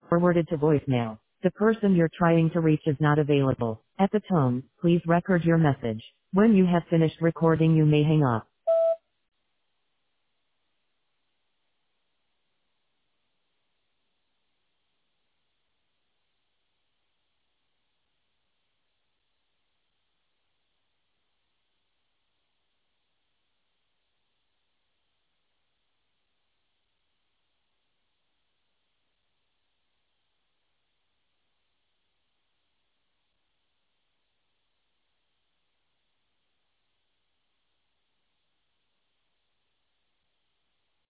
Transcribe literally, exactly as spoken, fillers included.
Forwarded to voicemail. The person you're trying to reach is not available. At the tone, please record your message. When you have finished recording, you may hang up.